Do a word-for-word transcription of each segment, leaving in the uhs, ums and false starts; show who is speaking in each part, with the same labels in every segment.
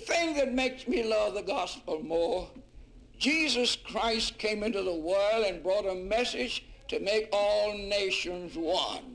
Speaker 1: thing that makes me love the gospel more, Jesus Christ came into the world and brought a message to make all nations one.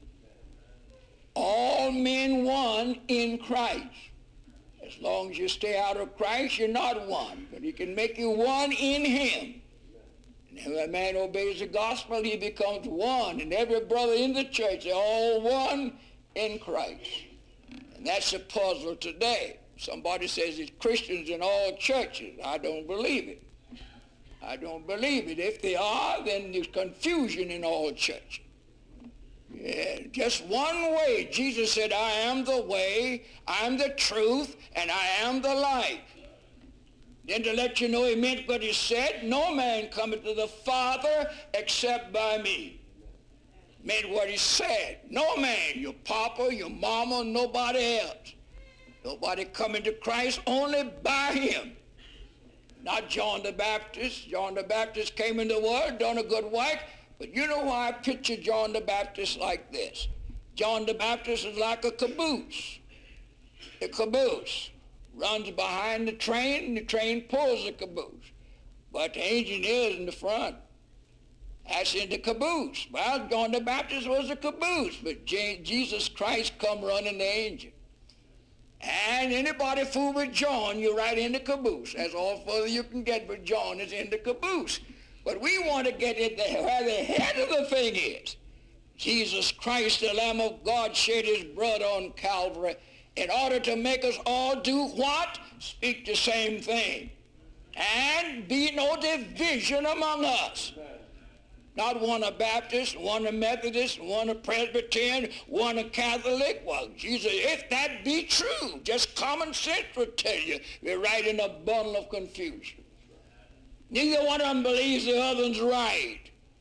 Speaker 1: All men one in Christ. As long as you stay out of Christ, you're not one. But he can make you one in him. And if a man obeys the gospel, he becomes one. And every brother in the church, they're all one in Christ. And that's a puzzle today. Somebody says it's Christians in all churches. I don't believe it. I don't believe it. If they are, then there's confusion in all churches. Yeah, just one way. Jesus said, I am the way, I am the truth, and I am the life. Then to let you know he meant what he said, no man cometh to the Father except by me. Meant what he said. No man, your papa, your mama, nobody else. Nobody coming to Christ, only by him. Not John the Baptist. John the Baptist came in the world, done a good work, but you know why I picture John the Baptist like this? John the Baptist is like a caboose. The caboose runs behind the train, and the train pulls the caboose. But the engineer is in the front. That's in the caboose. Well, John the Baptist was a caboose, but Jesus Christ come running the engine. And anybody fool with John, you're right in the caboose. That's all further you can get, but John is in the caboose. But we want to get it there where the head of the thing is. Jesus Christ, the Lamb of God, shed his blood on Calvary in order to make us all do what? Speak the same thing. And be no division among us. Not one a Baptist, one a Methodist, one a Presbyterian, one a Catholic. Well, Jesus, if that be true, just common sense would tell you we're right in a bundle of confusion. Neither one of them believes the other's right.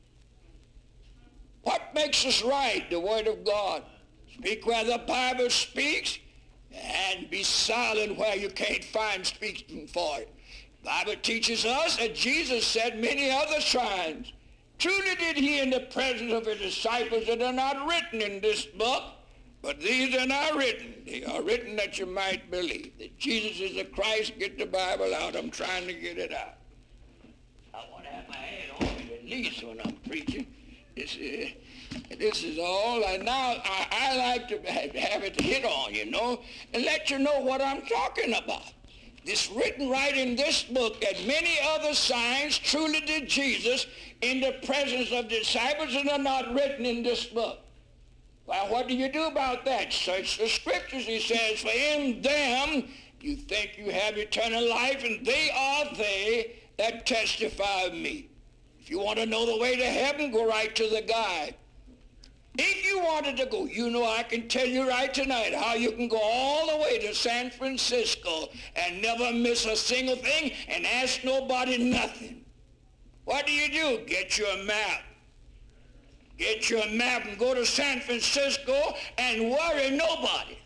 Speaker 1: What makes us right? The Word of God. Speak where the Bible speaks and be silent where you can't find speaking for it. The Bible teaches us that Jesus said many other signs. Truly did he in the presence of his disciples that are not written in this book, but these are not written. They are written that you might believe that Jesus is the Christ. Get the Bible out. I'm trying to get it out. I want to have my hand on it at least when I'm preaching. This is, this is all. And now I, I like to have it hit on, you know, and let you know what I'm talking about. This written right in this book that many other signs truly did Jesus in the presence of disciples and are not written in this book. Well, what do you do about that? Search the scriptures, he says, for in them you think you have eternal life, and they are they that testify of me. If you want to know the way to heaven, go right to the guide. If you wanted to go, you know I can tell you right tonight how you can go all the way to San Francisco and never miss a single thing and ask nobody nothing. What do you do? Get your map. Get your map and go to San Francisco and worry nobody.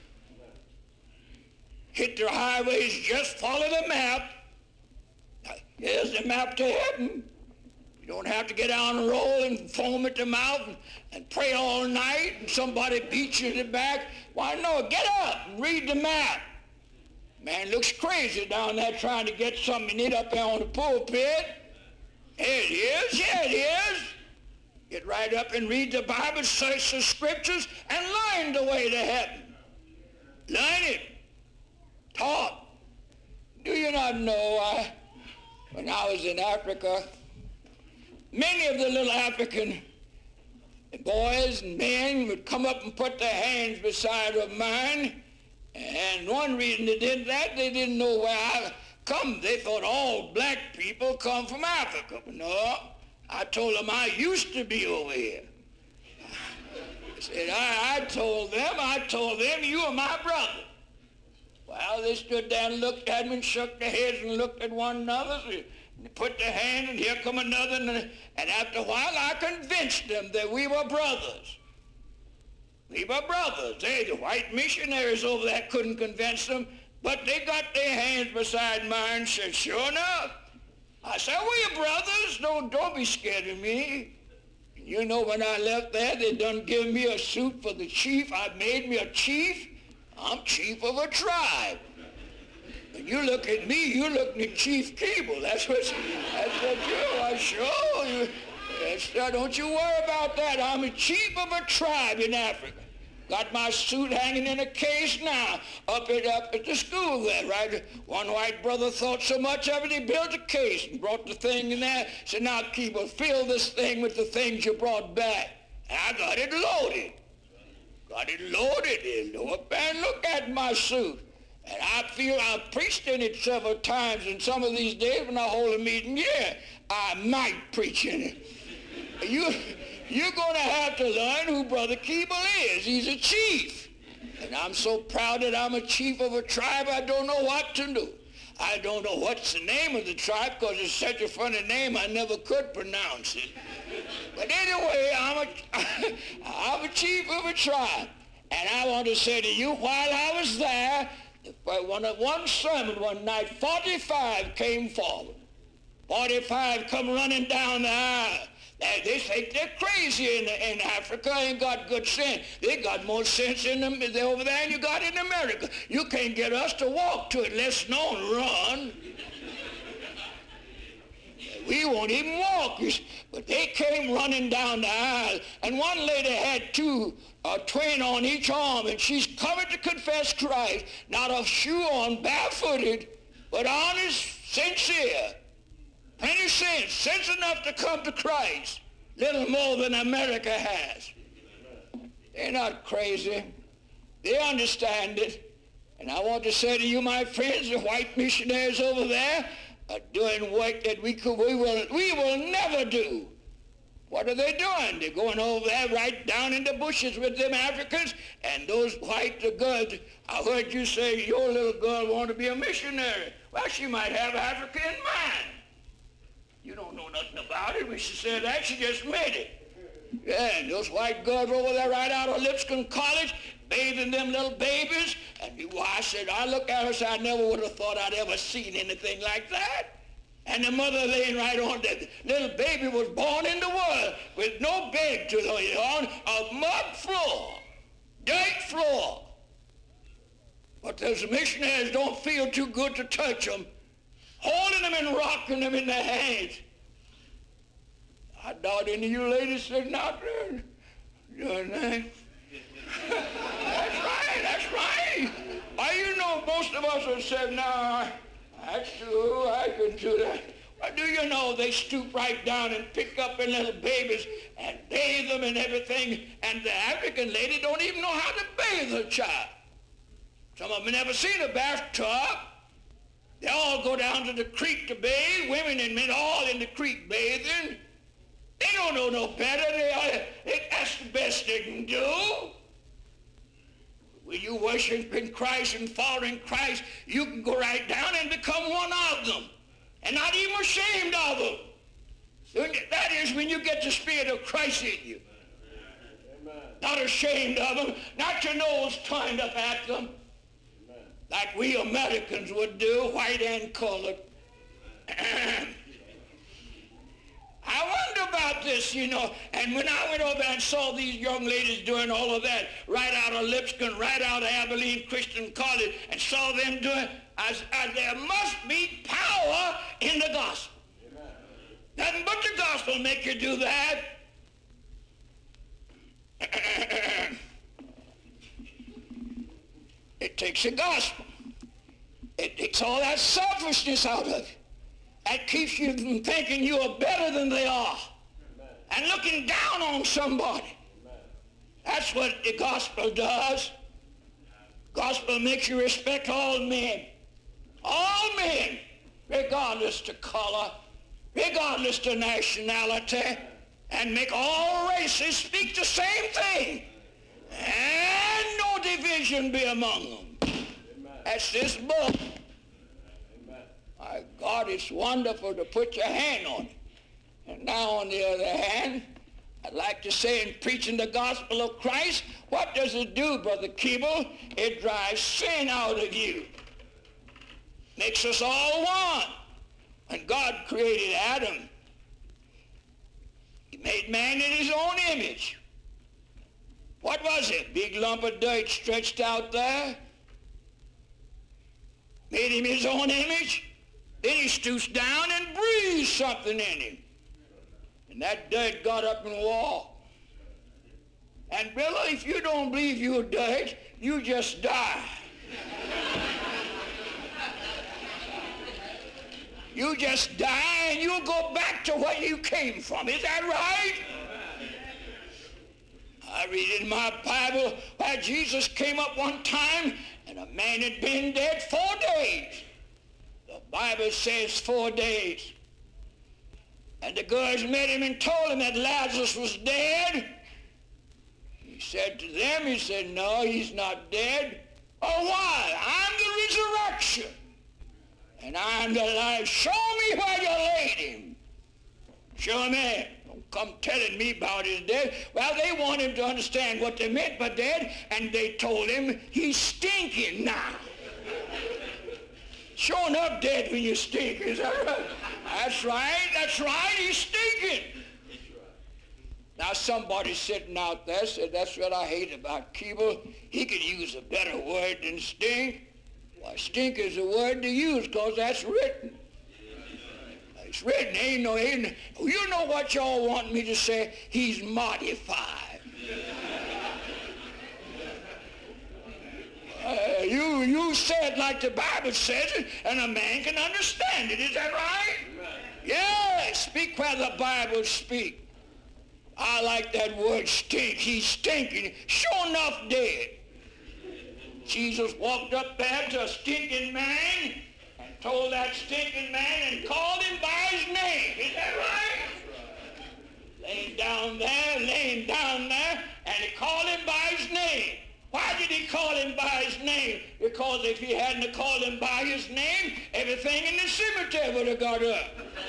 Speaker 1: Hit the highways, just follow the map. Here's the map to heaven. You don't have to get down and roll and foam at the mouth and, and pray all night and somebody beats you in the back. Why, no, get up and read the map. Man looks crazy down there trying to get something neat up there on the pulpit. Here it is, here it is. Get right up and read the Bible, search the scriptures, and learn the way to heaven. Learn it. Taught. Do you not know, I, when I was in Africa, many of the little African boys and men would come up and put their hands beside of mine, and one reason they did that, they didn't know where I come. They thought all black people come from Africa. But no, I told them I used to be over here. I said, I, I told them, I told them, you are my brother. Well, they stood there and looked at me and shook their heads and looked at one another. So they put their hand, and here come another, and, and after a while I convinced them that we were brothers. We were brothers. They, the white missionaries over there couldn't convince them, but they got their hands beside mine and said, sure enough. I said, we're brothers. Don't, don't be scared of me. And you know, when I left there, they done give me a suit for the chief. I made me a chief. I'm chief of a tribe. But you look at me, you looking at Chief Keeble. That's what, that's what you are. Sure. You, that's, uh, don't you worry about that. I'm a chief of a tribe in Africa. Got my suit hanging in a case now up at, up at the school there, right? One white brother thought so much of it, he built a case and brought the thing in there. Said, now, Keeble, fill this thing with the things you brought back. And I got it loaded. Got it loaded. Look, man, look at my suit. And I feel I've preached in it several times, and some of these days when I hold a meeting here, I might preach in it. You, you're going to have to learn who Brother Keeble is. He's a chief. And I'm so proud that I'm a chief of a tribe, I don't know what to do. I don't know what's the name of the tribe because it's such a funny name I never could pronounce it. But anyway, I'm a, I'm a chief of a tribe. And I want to say to you, while I was there, one, one sermon one night, forty-five came forward. forty-five come running down the aisle. They, they think they're crazy in, in Africa, ain't got good sense. They got more sense in them they're over there than you got in America. You can't get us to walk to it, let's alone run. We won't even walk. But they came running down the aisle, and one lady had two uh, twin on each arm, and she's covered to confess Christ, not a shoe on, barefooted, but honest, sincere. Plenty of sense, sense enough to come to Christ, little more than America has. They're not crazy. They understand it. And I want to say to you, my friends, the white missionaries over there are doing work that we, could, we, will, we will never do. What are they doing? They're going over there right down in the bushes with them Africans, and those white girls. I heard you say your little girl want to be a missionary. Well, she might have Africa in mind. You don't know nothing about it. When she said that, she just made it. Yeah, and those white girls over there right out of Lipscomb College, bathing them little babies. And well, I said, I look at her and said, I never would have thought I'd ever seen anything like that. And the mother laying right on, the little baby was born in the world with no bed to lay on, a mud floor, dirt floor. But those missionaries don't feel too good to touch them, holding them and rocking them in their hands. I doubt any of you ladies sitting out there doing that. That's right, that's right. Why, you know, most of us have said, no, that's true, I can do that. Well, do you know they stoop right down and pick up their little babies and bathe them and everything, and the African lady don't even know how to bathe her child. Some of them never seen a bathtub. They all go down to the creek to bathe, women and men all in the creek bathing. They don't know no better. They are, they, that's the best they can do. When you worship in Christ and following Christ, you can go right down and become one of them and not even ashamed of them. That is when you get the Spirit of Christ in you. Amen. Not ashamed of them, not your nose turned up at them, amen, like we Americans would do, white and colored. I wonder about this, you know, and when I went over and saw these young ladies doing all of that, right out of Lipscomb, right out of Abilene Christian College, and saw them doing, I said, there must be power in the gospel. Amen. Nothing but the gospel make you do that. It takes the gospel. It takes all that selfishness out of it. That keeps you from thinking you are better than they are. Amen. And looking down on somebody. Amen. That's what the gospel does. Gospel makes you respect all men. All men, regardless to color, regardless to nationality, and make all races speak the same thing. And no division be among them. Amen. That's this book. My God, it's wonderful to put your hand on it. And now, on the other hand, I'd like to say in preaching the gospel of Christ, what does it do, Brother Keeble? It drives sin out of you. Makes us all one. When God created Adam, he made man in his own image. What was it? Big lump of dirt stretched out there? Made made him his own image. Then he stooped down and breathed something in him. And that dirt got up and walked. And brother, if you don't believe you're dirt, you just die. You just die and you'll go back to where you came from. Is that right? I read in my Bible where Jesus came up one time and a man had been dead four days. The Bible says four days. And the girls met him and told him that Lazarus was dead. He said to them, he said, no, he's not dead. Oh, why? I'm the resurrection. And I'm the life. Show me where you laid him. Show me. Don't come telling me about his death. Well, they want him to understand what they meant by dead, and they told him he's stinking now. Sure enough dead when you stink, is that right? That's right, that's right, he's stinking. Now somebody sitting out there said, that's what I hate about Keeble. He could use a better word than stink. Well, stink is a word to use because that's written. It's written, ain't no, ain't, you know what y'all want me to say? He's modified. Uh, you, you say it like the Bible says it, and a man can understand it. Is that right? Yeah, speak where the Bible speaks. I like that word stink. He's stinking. Sure enough dead. Jesus walked up there to a stinking man and told that stinking man and called him by his name. Is that right? Laying down there, laying down there, and he called him by his name. Why did he call him by his name? Because if he hadn't called him by his name, everything in the cemetery would have got up.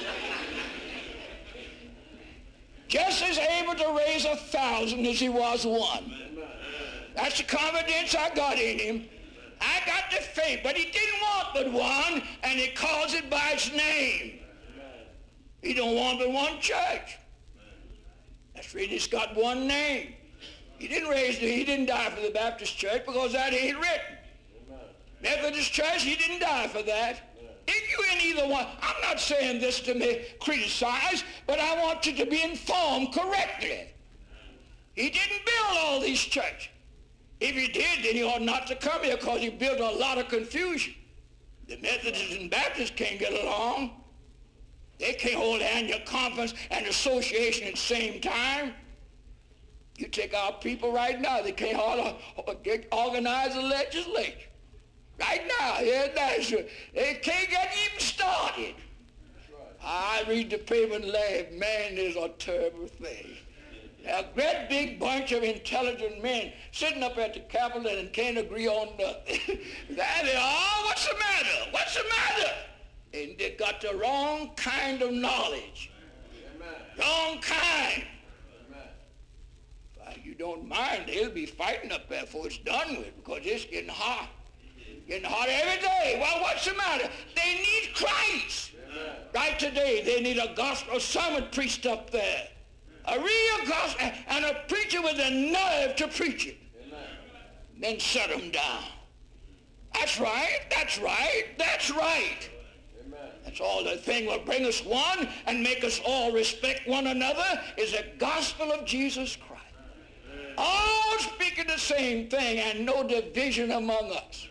Speaker 1: Just as able to raise a thousand as he was one. That's the confidence I got in him. I got the faith, but he didn't want but one, and he calls it by its name. He don't want but one church. That's really it's got one name. He didn't raise the, he didn't die for the Baptist church because that ain't written. Methodist church, he didn't die for that. If you in either one, I'm not saying this to me criticize, but I want you to be informed correctly. He didn't build all these churches. If he did, then he ought not to come here because he built a lot of confusion. The Methodists and Baptists can't get along. They can't hold annual conference and association at the same time. You take our people right now, they can't all, organize a legislature. Right now, yeah, that's, they can't get even started. I read the paper and laugh, man, this is a terrible thing. A great big bunch of intelligent men sitting up at the Capitol and can't agree on nothing. That is, oh, what's the matter? What's the matter? And they got the wrong kind of knowledge. Amen. Wrong kind. Amen. Well, you don't mind, they'll be fighting up there before it's done with because it's getting hot. Getting hot every day. Well, what's the matter? They need Christ. Amen. Right today, they need a gospel sermon preached up there. A real gospel, and a preacher with a nerve to preach it. Amen. Then shut them down. That's right, that's right, that's right. Amen. That's all the thing will bring us one and make us all respect one another is the gospel of Jesus Christ. Amen. All speaking the same thing and no division among us.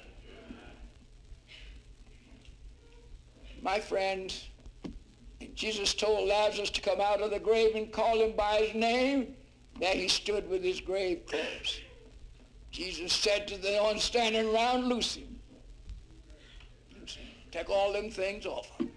Speaker 1: My friends, Jesus told Lazarus to come out of the grave and call him by his name. There he stood with his grave clothes. Jesus said to the one standing around, loose him. Loose him. Take all them things off him.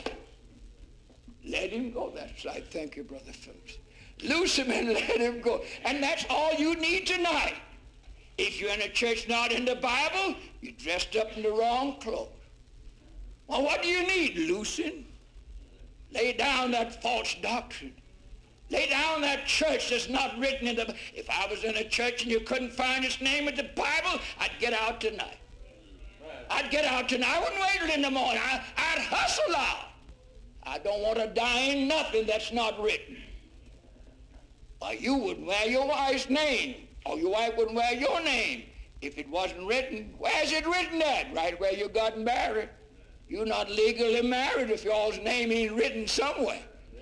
Speaker 1: Let him go. That's right. Thank you, Brother Phillips. Loose him and let him go. And that's all you need tonight. If you're in a church not in the Bible, you're dressed up in the wrong clothes. Well, what do you need? Loosen. Lay down that false doctrine. Lay down that church that's not written in the... If I was in a church and you couldn't find its name in the Bible, I'd get out tonight. I'd get out tonight. I wouldn't wait till in the morning. I, I'd hustle out. I don't want to die in nothing that's not written. Or you wouldn't wear your wife's name. Or your wife wouldn't wear your name. If it wasn't written, where's it written at? Right where you got married. You're not legally married if y'all's name ain't written somewhere.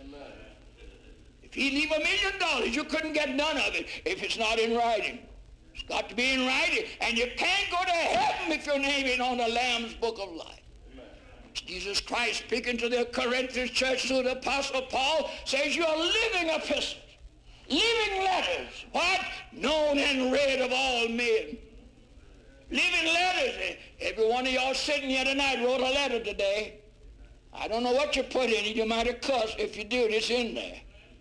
Speaker 1: If he leave a million dollars, you couldn't get none of it if it's not in writing. It's got to be in writing. And you can't go to heaven if your name ain't on the Lamb's book of life. Jesus Christ, speaking to the Corinthian church through the Apostle Paul, says you're living epistles, living letters. What? Known and read of all men. Living letters. Every one of y'all sitting here tonight wrote a letter today. I don't know what you put in it. You might have cussed. If you did, it's in there.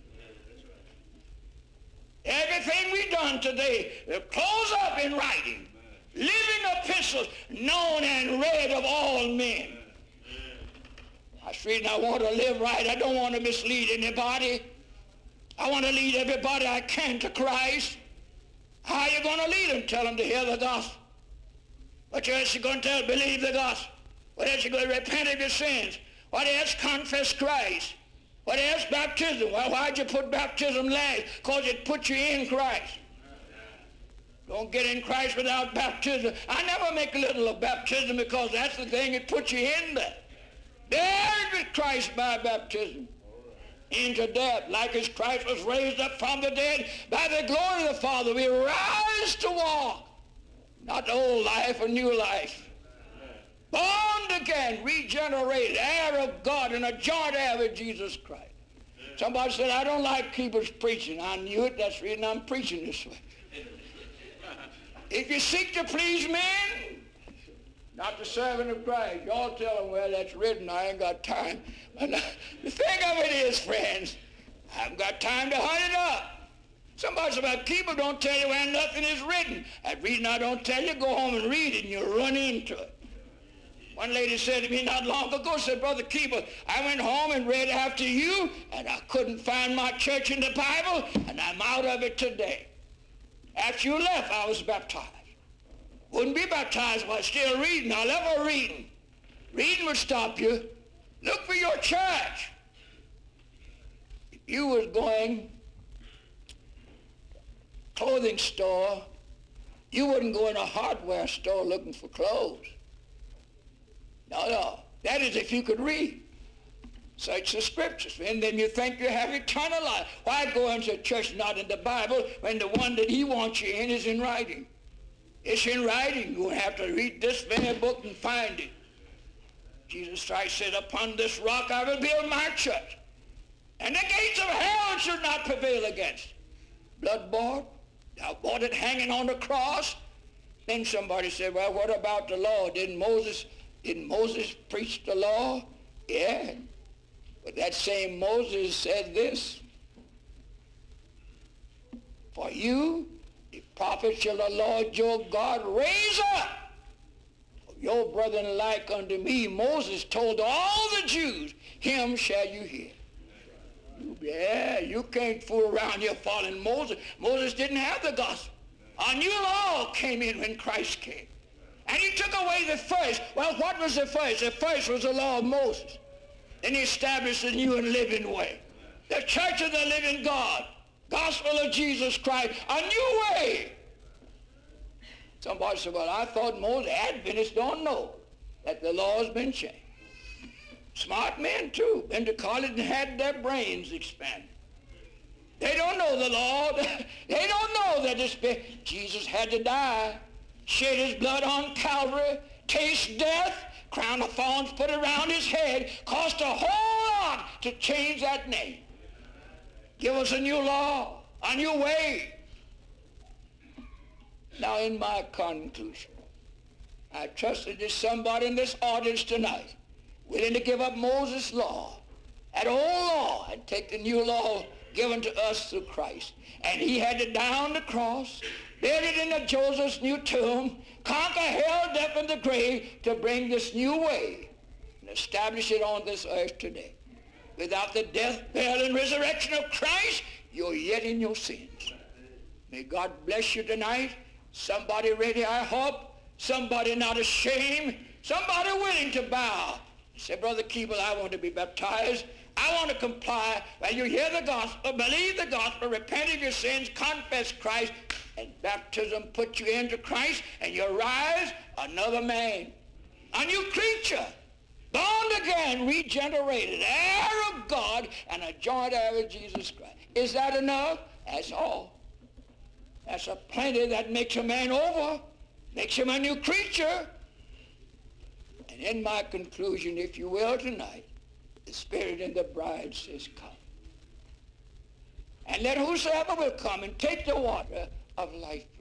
Speaker 1: Everything we done today, close up in writing. Living epistles, known and read of all men. I said, I want to live right. I don't want to mislead anybody. I want to lead everybody I can to Christ. How are you going to lead them? Tell them to hear the gospel. What else you going to tell? Believe the gospel. What else you going to repent of your sins? What else? Confess Christ. What else? Baptism. Well, why'd you put baptism last? Because it put you in Christ. Don't get in Christ without baptism. I never make little of baptism because that's the thing that puts you in there. Buried with Christ by baptism into death, like as Christ was raised up from the dead by the glory of the Father. We rise to walk, not the old life, a new life. Born again, regenerated, heir of God, and a joint heir with Jesus Christ. Somebody said, I don't like people's preaching. I knew it. That's the reason I'm preaching this way. If you seek to please men, not the servant of Christ. Y'all tell them, well, that's written. I ain't got time. But the thing of it is, friends, I haven't got time to hunt it up. Somebody said, well, people don't tell you where nothing is written. That reason I don't tell you, go home and read it, and you'll run into it. One lady said to me not long ago, said, Brother Keeper, I went home and read after you, and I couldn't find my church in the Bible, and I'm out of it today. After you left, I was baptized. Wouldn't be baptized while still reading. I love her reading. Reading would stop you. Look for your church. If you was going clothing store, you wouldn't go in a hardware store looking for clothes. No, no. That is if you could read. Search the scriptures. And then you think you have eternal life. Why go into a church not in the Bible when the one that he wants you in is in writing? It's in writing. You have to read this very book and find it. Jesus Christ said, upon this rock I will build my church, and the gates of hell should not prevail against it. Blood bought. Thou bought it hanging on the cross. Then somebody said, well, what about the law? Didn't Moses, didn't Moses preach the law? Yeah. But that same Moses said this, for you, the prophet shall the Lord your God raise up your brethren like unto me. Moses told all the Jews, him shall you hear. Yeah, you can't fool around here following Moses. Moses didn't have the gospel. A new law came in when Christ came. And he took away the first. Well, what was the first? The first was the law of Moses. Then he established a new and living way. The church of the living God. Gospel of Jesus Christ. A new way. Somebody said, well, I thought Moses, Adventists don't know that the law has been changed. Smart men, too, been to college and had their brains expanded. They don't know the law. They don't know that it's been, Jesus had to die, shed his blood on Calvary, taste death, crown of thorns put around his head, cost a whole lot to change that name. Give us a new law, a new way. Now, in my conclusion, I trust that there's somebody in this audience tonight willing to give up Moses' law, that old law, and take the new law given to us through Christ. And he had to die on the cross, buried in the Joseph's new tomb, conquer hell, death, and the grave to bring this new way and establish it on this earth today. Without the death, burial, and resurrection of Christ, you're yet in your sins. May God bless you tonight. Somebody ready, I hope. Somebody not ashamed. Somebody willing to bow. Say, Brother Keeble, I want to be baptized. I want to comply. Well, you hear the gospel, believe the gospel, repent of your sins, confess Christ, and baptism put you into Christ, and you rise another man, a new creature. born again, regenerated, heir of God, and a joint heir with Jesus Christ. Is that enough? That's all. That's a plenty that makes a man over, makes him a new creature. And in my conclusion, if you will, tonight, the Spirit and the bride says, come. And let whosoever will come and take the water of life